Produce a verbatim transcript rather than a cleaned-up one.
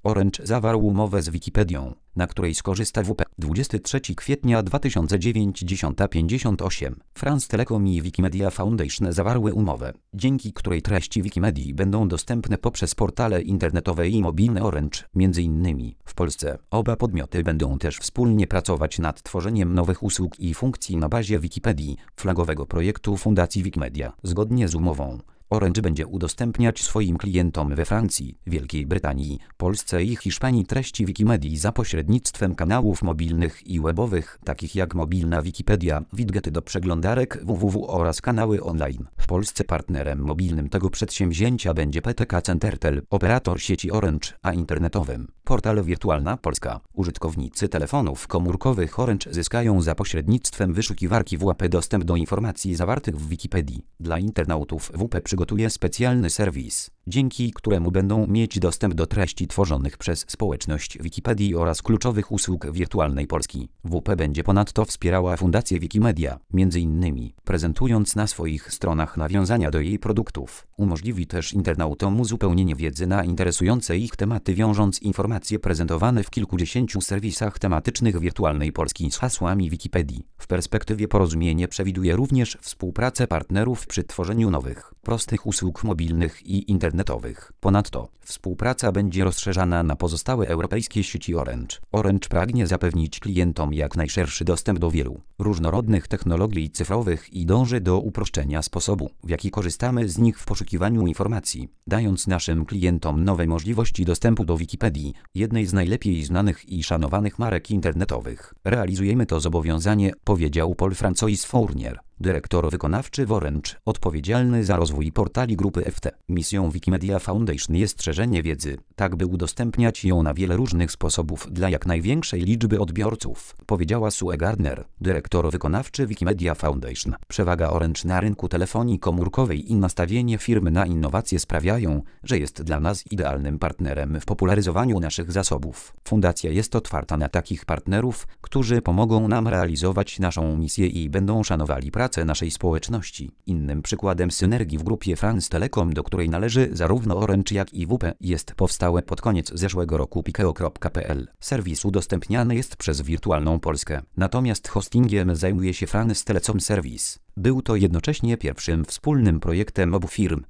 Orange zawarł umowę z Wikipedią, na której skorzysta W P. dwudziestego trzeciego kwietnia dwa tysiące dziewięćdziesiąt pięćdziesiąt osiem. France Telecom i Wikimedia Foundation zawarły umowę, dzięki której treści Wikimedii będą dostępne poprzez portale internetowe i mobilne Orange, między innymi w Polsce. Oba podmioty będą też wspólnie pracować nad tworzeniem nowych usług i funkcji na bazie Wikipedii, flagowego projektu Fundacji Wikimedia. Zgodnie z umową, Orange będzie udostępniać swoim klientom we Francji, Wielkiej Brytanii, Polsce i Hiszpanii treści Wikimedii za pośrednictwem kanałów mobilnych i webowych, takich jak mobilna Wikipedia, widgety do przeglądarek www oraz kanały online. W Polsce partnerem mobilnym tego przedsięwzięcia będzie P T K Centertel, operator sieci Orange, a internetowym portal Wirtualna Polska. Użytkownicy telefonów komórkowych Orange zyskają za pośrednictwem wyszukiwarki W P dostęp do informacji zawartych w Wikipedii. Dla internautów W P przygotuje specjalny serwis, dzięki któremu będą mieć dostęp do treści tworzonych przez społeczność Wikipedii oraz kluczowych usług Wirtualnej Polski. W P będzie ponadto wspierała Fundację Wikimedia, między innymi prezentując na swoich stronach nawiązania do jej produktów. Umożliwi też internautom uzupełnienie wiedzy na interesujące ich tematy, wiążąc informacje prezentowane w kilkudziesięciu serwisach tematycznych Wirtualnej Polski z hasłami Wikipedii. W perspektywie porozumienie przewiduje również współpracę partnerów przy tworzeniu nowych, prostych usług mobilnych i internetowych. Ponadto współpraca będzie rozszerzana na pozostałe europejskie sieci Orange. Orange pragnie zapewnić klientom jak najszerszy dostęp do wielu różnorodnych technologii cyfrowych i dąży do uproszczenia sposobu, w jaki korzystamy z nich w poszukiwaniu informacji, dając naszym klientom nowe możliwości dostępu do Wikipedii, jednej z najlepiej znanych i szanowanych marek internetowych. Realizujemy to zobowiązanie, powiedział Paul-François Fournier, dyrektor wykonawczy w Orange, odpowiedzialny za rozwój portali grupy F T. Misją Wikimedia Foundation jest szerzenie wiedzy, tak by udostępniać ją na wiele różnych sposobów dla jak największej liczby odbiorców, powiedziała Sue Gardner, dyrektor wykonawczy Wikimedia Foundation. Przewaga Orange na rynku telefonii komórkowej i nastawienie firmy na innowacje sprawiają, że jest dla nas idealnym partnerem w popularyzowaniu naszych zasobów. Fundacja jest otwarta na takich partnerów, którzy pomogą nam realizować naszą misję i będą szanowali pracę naszej społeczności. Innym przykładem synergii w grupie France Telecom, do której należy zarówno Orange jak i W P, jest powstałe pod koniec zeszłego roku Pikeo kropka p l. Serwis udostępniany jest przez Wirtualną Polskę, natomiast hostingiem zajmuje się France Telecom Service. Był to jednocześnie pierwszym wspólnym projektem obu firm.